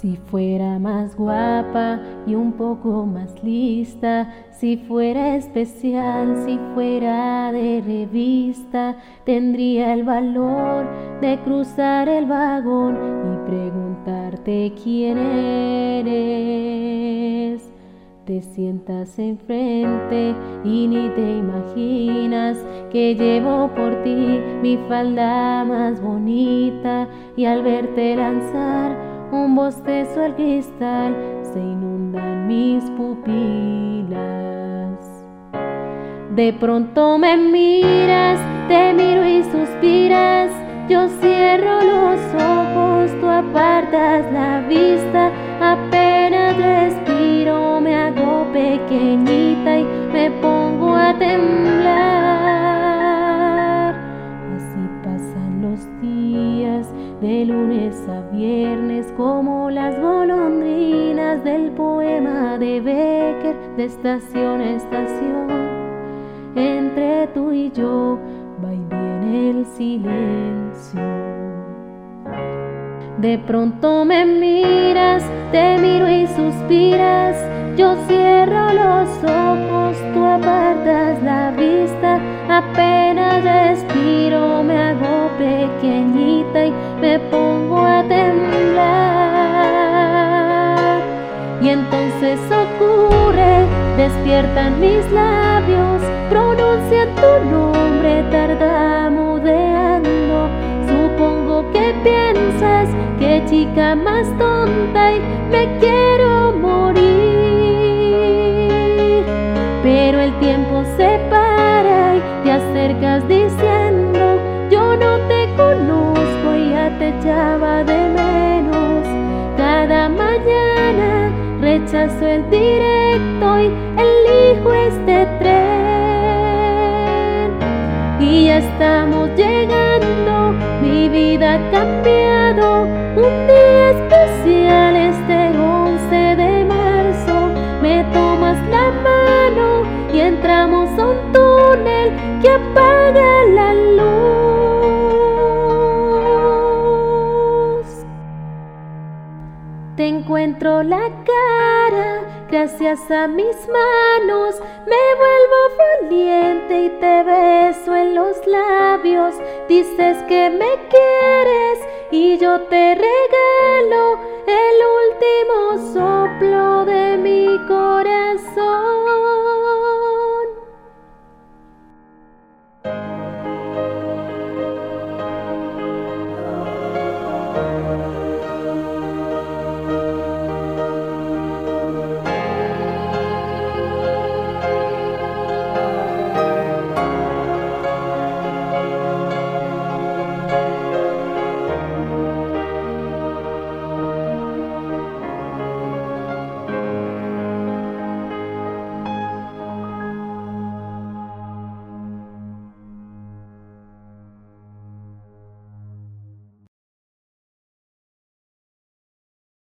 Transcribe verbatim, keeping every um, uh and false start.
Si fuera más guapa y un poco más lista, si fuera especial, si fuera de revista, tendría el valor de cruzar el vagón y preguntarte quién eres. Te sientas enfrente y ni te imaginas que llevo por ti mi falda más bonita, y al verte lanzar un bostezo al cristal se inundan mis pupilas. De pronto me miras, te miro y suspiras, yo cierro los ojos, tú apartas la vista, apenas respiro me hago pequeñita y me pongo a temblar. Así pasan los días, de lunes a viernes, como las golondrinas del poema de Becker, de estación a estación. Entre tú y yo va y viene el silencio. De pronto me miras, te miro y suspiras, yo cierro los ojos, tú apartas la vista, apenas respiro me hago pequeñita y me pongo a temblar. Y entonces ocurre, despiertan mis labios, pronuncian tu nombre tartamudeando. Supongo que piensas, qué chica más tonta, y me quiero morir. Pero el tiempo se para y te acercas diciendo, yo no te conozco, y ya te echaba de menos. Cada mañana rechazo el directo y elijo este tren. Y ya estamos llegando, mi vida ha cambiado. Un día especial, este once de marzo, me tomas la mano y entramos a un túnel que apaga la luz. Te encuentro la cara, gracias a mis manos, me vuelvo valiente y te beso en los labios. Dices que me quieres y yo te regalo el último soplo de mi corazón.